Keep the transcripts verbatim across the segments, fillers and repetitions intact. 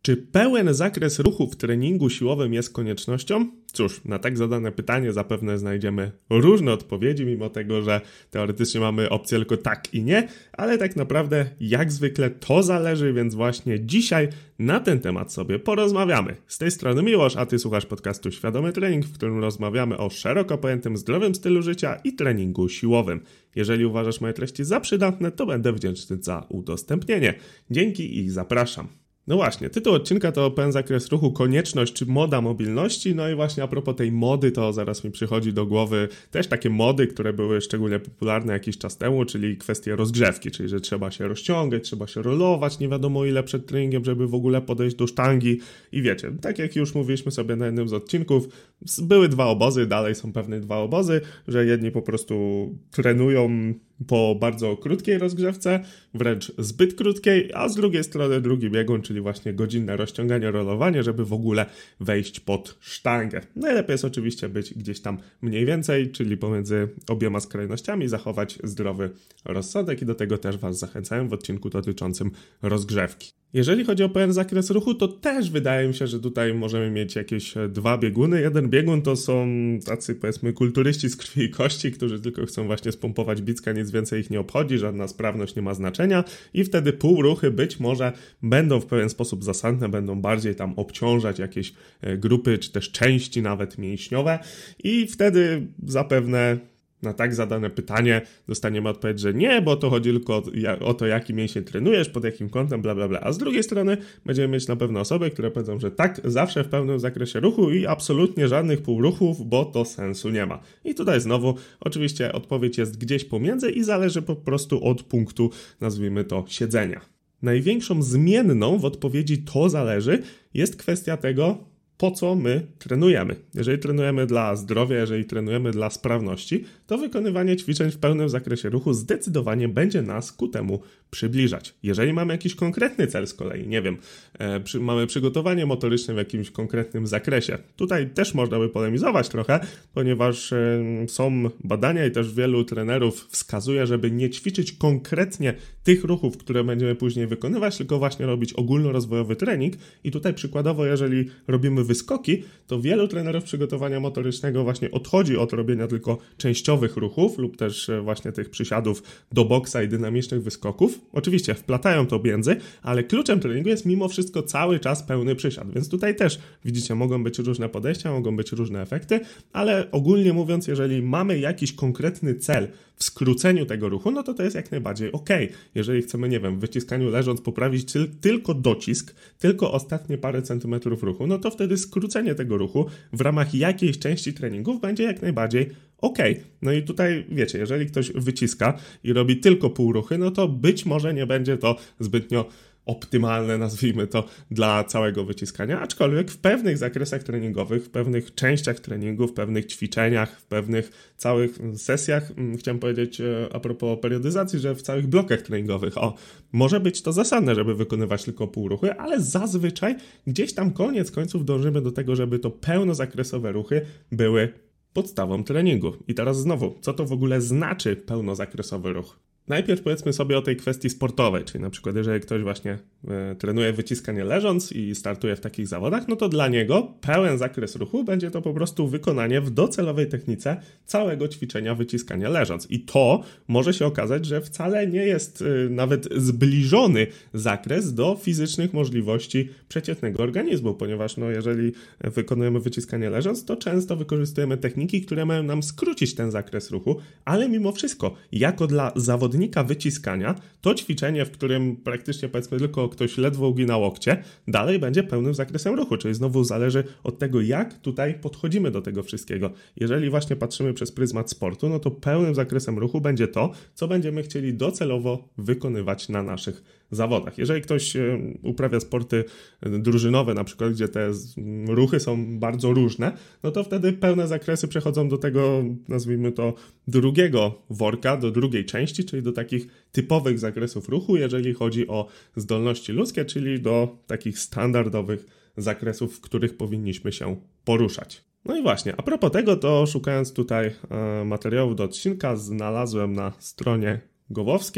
Czy pełen zakres ruchu w treningu siłowym jest koniecznością? Cóż, na tak zadane pytanie zapewne znajdziemy różne odpowiedzi, mimo tego, że teoretycznie mamy opcję tylko tak i nie, ale tak naprawdę jak zwykle to zależy, więc właśnie dzisiaj na ten temat sobie porozmawiamy. Z tej strony Miłosz, a Ty słuchasz podcastu Świadomy Trening, w którym rozmawiamy o szeroko pojętym zdrowym stylu życia i treningu siłowym. Jeżeli uważasz moje treści za przydatne, to będę wdzięczny za udostępnienie. Dzięki i zapraszam. No właśnie, tytuł odcinka to pełen zakres ruchu, konieczność czy moda mobilności. No i właśnie a propos tej mody, to zaraz mi przychodzi do głowy też takie mody, które były szczególnie popularne jakiś czas temu, czyli kwestie rozgrzewki, czyli że trzeba się rozciągać, trzeba się rolować nie wiadomo ile przed treningiem, żeby w ogóle podejść do sztangi. I wiecie, tak jak już mówiliśmy sobie na jednym z odcinków, były dwa obozy, dalej są pewne dwa obozy, że jedni po prostu trenują po bardzo krótkiej rozgrzewce, wręcz zbyt krótkiej, a z drugiej strony drugi biegun, czyli właśnie godzinne rozciąganie, rolowanie, żeby w ogóle wejść pod sztangę. Najlepiej jest oczywiście być gdzieś tam mniej więcej, czyli pomiędzy obiema skrajnościami, zachować zdrowy rozsądek i do tego też Was zachęcałem w odcinku dotyczącym rozgrzewki. Jeżeli chodzi o pełen zakres ruchu, to też wydaje mi się, że tutaj możemy mieć jakieś dwa bieguny. Jeden biegun to są tacy, powiedzmy, kulturyści z krwi i kości, którzy tylko chcą właśnie spompować bicka, nic więcej ich nie obchodzi, żadna sprawność nie ma znaczenia i wtedy półruchy być może będą w pewien sposób zasadne, będą bardziej tam obciążać jakieś grupy, czy też części nawet mięśniowe i wtedy zapewne na tak zadane pytanie dostaniemy odpowiedź, że nie, bo to chodzi tylko o to, jaki mięsień trenujesz, pod jakim kątem, bla, bla, bla. A z drugiej strony będziemy mieć na pewno osoby, które powiedzą, że tak, zawsze w pełnym zakresie ruchu i absolutnie żadnych półruchów, bo to sensu nie ma. I tutaj znowu oczywiście odpowiedź jest gdzieś pomiędzy i zależy po prostu od punktu, nazwijmy to, siedzenia. Największą zmienną w odpowiedzi to zależy jest kwestia tego, po co my trenujemy. Jeżeli trenujemy dla zdrowia, jeżeli trenujemy dla sprawności, to wykonywanie ćwiczeń w pełnym zakresie ruchu zdecydowanie będzie nas ku temu przybliżać. Jeżeli mamy jakiś konkretny cel z kolei, nie wiem, e, przy, mamy przygotowanie motoryczne w jakimś konkretnym zakresie, tutaj też można by polemizować trochę, ponieważ e, są badania i też wielu trenerów wskazuje, żeby nie ćwiczyć konkretnie tych ruchów, które będziemy później wykonywać, tylko właśnie robić ogólnorozwojowy trening i tutaj przykładowo, jeżeli robimy wyskoki, to wielu trenerów przygotowania motorycznego właśnie odchodzi od robienia tylko częściowych ruchów lub też właśnie tych przysiadów do boksa i dynamicznych wyskoków. Oczywiście wplatają to między, ale kluczem treningu jest mimo wszystko cały czas pełny przysiad, więc tutaj też widzicie, mogą być różne podejścia, mogą być różne efekty, ale ogólnie mówiąc, jeżeli mamy jakiś konkretny cel w skróceniu tego ruchu, no to to jest jak najbardziej ok. Jeżeli chcemy, nie wiem, w wyciskaniu leżąc poprawić tyl- tylko docisk, tylko ostatnie parę centymetrów ruchu, no to wtedy skrócenie tego ruchu w ramach jakiejś części treningów będzie jak najbardziej ok. No i tutaj wiecie, jeżeli ktoś wyciska i robi tylko pół ruchy, no to być może nie będzie to zbytnio optymalne, nazwijmy to, dla całego wyciskania, aczkolwiek w pewnych zakresach treningowych, w pewnych częściach treningu, w pewnych ćwiczeniach, w pewnych całych sesjach, chciałem powiedzieć a propos periodyzacji, że w całych blokach treningowych, o, może być to zasadne, żeby wykonywać tylko półruchy, ale zazwyczaj gdzieś tam koniec końców dążymy do tego, żeby to pełnozakresowe ruchy były podstawą treningu. I teraz znowu, co to w ogóle znaczy pełnozakresowy ruch? Najpierw powiedzmy sobie o tej kwestii sportowej, czyli na przykład jeżeli ktoś właśnie e, trenuje wyciskanie leżąc i startuje w takich zawodach, no to dla niego pełen zakres ruchu będzie to po prostu wykonanie w docelowej technice całego ćwiczenia wyciskania leżąc. I to może się okazać, że wcale nie jest e, nawet zbliżony zakres do fizycznych możliwości przeciętnego organizmu, ponieważ no, jeżeli wykonujemy wyciskanie leżąc, to często wykorzystujemy techniki, które mają nam skrócić ten zakres ruchu, ale mimo wszystko, jako dla zawodnika wyciskania, to ćwiczenie, w którym praktycznie powiedzmy tylko ktoś ledwo ugina łokcie, dalej będzie pełnym zakresem ruchu, czyli znowu zależy od tego, jak tutaj podchodzimy do tego wszystkiego. Jeżeli właśnie patrzymy przez pryzmat sportu, no to pełnym zakresem ruchu będzie to, co będziemy chcieli docelowo wykonywać na naszych zawodach. Jeżeli ktoś uprawia sporty drużynowe, na przykład, gdzie te ruchy są bardzo różne, no to wtedy pełne zakresy przechodzą do tego, nazwijmy to, drugiego worka, do drugiej części, czyli do takich typowych zakresów ruchu, jeżeli chodzi o zdolności ludzkie, czyli do takich standardowych zakresów, w których powinniśmy się poruszać. No i właśnie, a propos tego, to szukając tutaj e, materiałów do odcinka, znalazłem na stronie Gowowskiej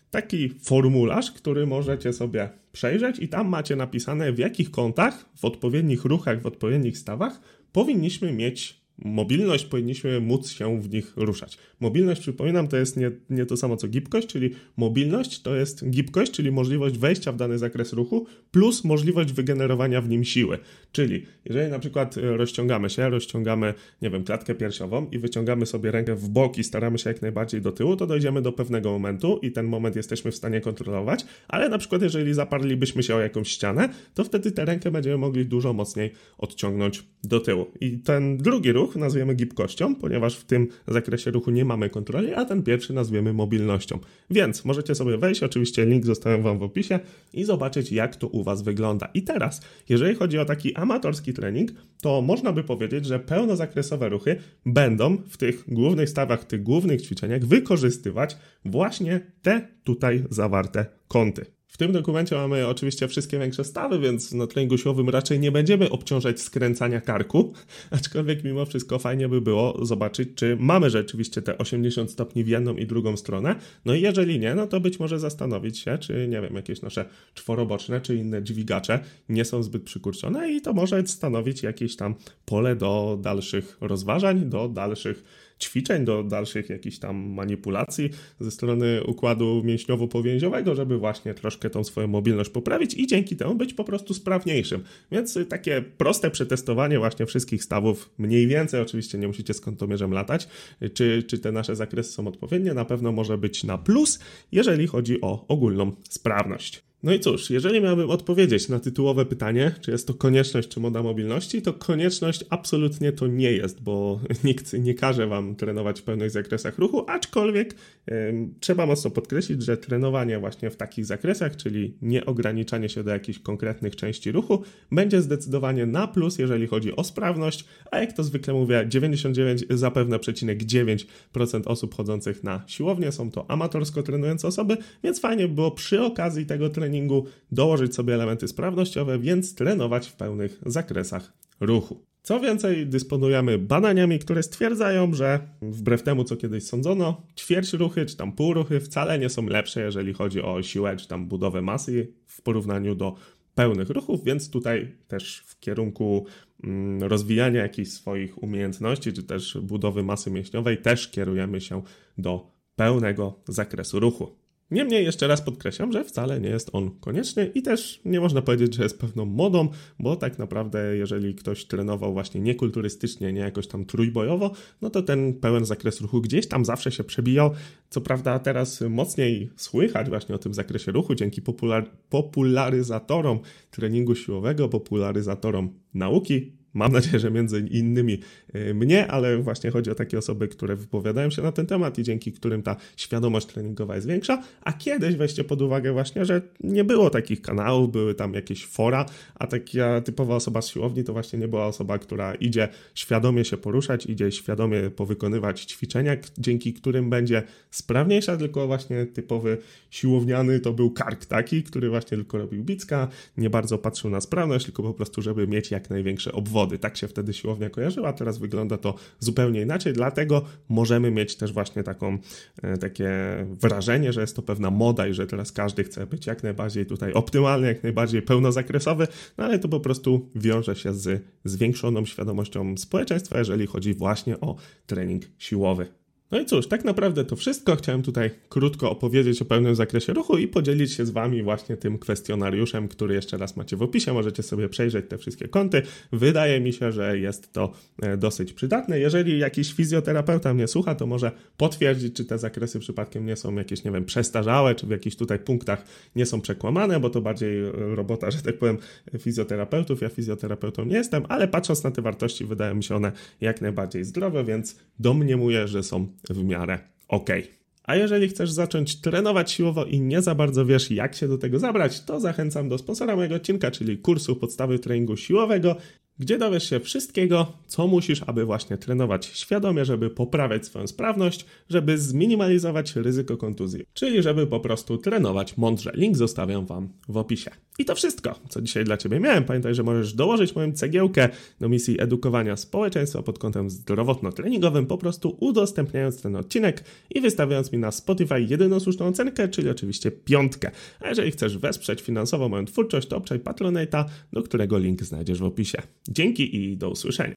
taki formularz, który możecie sobie przejrzeć i tam macie napisane, w jakich kątach, w odpowiednich ruchach, w odpowiednich stawach powinniśmy mieć mobilność, powinniśmy móc się w nich ruszać. Mobilność, przypominam, to jest nie, nie to samo co gibkość, czyli mobilność to jest gibkość, czyli możliwość wejścia w dany zakres ruchu plus możliwość wygenerowania w nim siły. Czyli jeżeli na przykład rozciągamy się, rozciągamy, nie wiem, klatkę piersiową i wyciągamy sobie rękę w bok i staramy się jak najbardziej do tyłu, to dojdziemy do pewnego momentu i ten moment jesteśmy w stanie kontrolować, ale na przykład jeżeli zaparlibyśmy się o jakąś ścianę, to wtedy tę rękę będziemy mogli dużo mocniej odciągnąć do tyłu. I ten drugi ruch nazwiemy gibkością, ponieważ w tym zakresie ruchu nie mamy kontroli, a ten pierwszy nazwiemy mobilnością. Więc możecie sobie wejść, oczywiście link zostawiam wam w opisie i zobaczyć, jak to u was wygląda. I teraz, jeżeli chodzi o taki amatorski trening, to można by powiedzieć, że pełnozakresowe ruchy będą w tych głównych stawach, w tych głównych ćwiczeniach wykorzystywać właśnie te tutaj zawarte kąty. W tym dokumencie mamy oczywiście wszystkie większe stawy, więc na treningu siłowym raczej nie będziemy obciążać skręcania karku, aczkolwiek mimo wszystko fajnie by było zobaczyć, czy mamy rzeczywiście te osiemdziesiąt stopni w jedną i drugą stronę. No i jeżeli nie, no to być może zastanowić się, czy nie wiem, jakieś nasze czworoboczne czy inne dźwigacze nie są zbyt przykurczone i to może stanowić jakieś tam pole do dalszych rozważań, do dalszych ćwiczeń, do dalszych jakichś tam manipulacji ze strony układu mięśniowo-powięziowego, żeby właśnie troszkę tą swoją mobilność poprawić i dzięki temu być po prostu sprawniejszym. Więc takie proste przetestowanie właśnie wszystkich stawów, mniej więcej oczywiście nie musicie z kątomierzem latać, czy, czy te nasze zakresy są odpowiednie, na pewno może być na plus, jeżeli chodzi o ogólną sprawność. No i cóż, jeżeli miałbym odpowiedzieć na tytułowe pytanie, czy jest to konieczność, czy moda mobilności, to konieczność absolutnie to nie jest, bo nikt nie każe wam trenować w pełnych zakresach ruchu, aczkolwiek e, trzeba mocno podkreślić, że trenowanie właśnie w takich zakresach, czyli nie ograniczanie się do jakichś konkretnych części ruchu, będzie zdecydowanie na plus, jeżeli chodzi o sprawność, a jak to zwykle mówię, dziewięćdziesiąt dziewięć zapewne przecinek dziewięć procent osób chodzących na siłownię są to amatorsko trenujące osoby, więc fajnie by było przy okazji tego treningu dołożyć sobie elementy sprawnościowe, więc trenować w pełnych zakresach ruchu. Co więcej, dysponujemy badaniami, które stwierdzają, że wbrew temu, co kiedyś sądzono, ćwierć ruchy czy tam pół ruchy wcale nie są lepsze, jeżeli chodzi o siłę czy tam budowę masy w porównaniu do pełnych ruchów, więc tutaj też w kierunku mm, rozwijania jakichś swoich umiejętności czy też budowy masy mięśniowej też kierujemy się do pełnego zakresu ruchu. Niemniej jeszcze raz podkreślam, że wcale nie jest on konieczny i też nie można powiedzieć, że jest pewną modą, bo tak naprawdę jeżeli ktoś trenował właśnie niekulturystycznie, nie jakoś tam trójbojowo, no to ten pełen zakres ruchu gdzieś tam zawsze się przebijał. Co prawda teraz mocniej słychać właśnie o tym zakresie ruchu dzięki popular- popularyzatorom treningu siłowego, popularyzatorom nauki. Mam nadzieję, że między innymi mnie, ale właśnie chodzi o takie osoby, które wypowiadają się na ten temat i dzięki którym ta świadomość treningowa jest większa, a kiedyś weźcie pod uwagę właśnie, że nie było takich kanałów, były tam jakieś fora, a taka typowa osoba z siłowni to właśnie nie była osoba, która idzie świadomie się poruszać, idzie świadomie powykonywać ćwiczenia, dzięki którym będzie sprawniejsza, tylko właśnie typowy siłowniany to był kark taki, który właśnie tylko robił bicka, nie bardzo patrzył na sprawność, tylko po prostu, żeby mieć jak największe obwody. Tak się wtedy siłownia kojarzyła, teraz wygląda to zupełnie inaczej, dlatego możemy mieć też właśnie taką, e, takie wrażenie, że jest to pewna moda i że teraz każdy chce być jak najbardziej tutaj optymalny, jak najbardziej pełnozakresowy, no ale to po prostu wiąże się z zwiększoną świadomością społeczeństwa, jeżeli chodzi właśnie o trening siłowy. No i cóż, tak naprawdę to wszystko. Chciałem tutaj krótko opowiedzieć o pełnym zakresie ruchu i podzielić się z wami właśnie tym kwestionariuszem, który jeszcze raz macie w opisie. Możecie sobie przejrzeć te wszystkie kąty. Wydaje mi się, że jest to dosyć przydatne. Jeżeli jakiś fizjoterapeuta mnie słucha, to może potwierdzić, czy te zakresy przypadkiem nie są jakieś, nie wiem, przestarzałe, czy w jakichś tutaj punktach nie są przekłamane, bo to bardziej robota, że tak powiem, fizjoterapeutów. Ja fizjoterapeutą nie jestem, ale patrząc na te wartości, wydają mi się one jak najbardziej zdrowe, więc domniemuję, że są w miarę okej. Okay. A jeżeli chcesz zacząć trenować siłowo i nie za bardzo wiesz, jak się do tego zabrać, to zachęcam do sponsora mojego odcinka, czyli kursu Podstawy treningu siłowego. gdzie dowiesz się wszystkiego, co musisz, aby właśnie trenować świadomie, żeby poprawiać swoją sprawność, żeby zminimalizować ryzyko kontuzji, czyli żeby po prostu trenować mądrze. Link zostawiam Wam w opisie. I to wszystko, co dzisiaj dla Ciebie miałem. Pamiętaj, że możesz dołożyć moją cegiełkę do misji edukowania społeczeństwa pod kątem zdrowotno-treningowym, po prostu udostępniając ten odcinek i wystawiając mi na Spotify jedyną słuszną ocenkę, czyli oczywiście piątkę. A jeżeli chcesz wesprzeć finansowo moją twórczość, to obczaj Patronite'a, do którego link znajdziesz w opisie. Dzięki i do usłyszenia.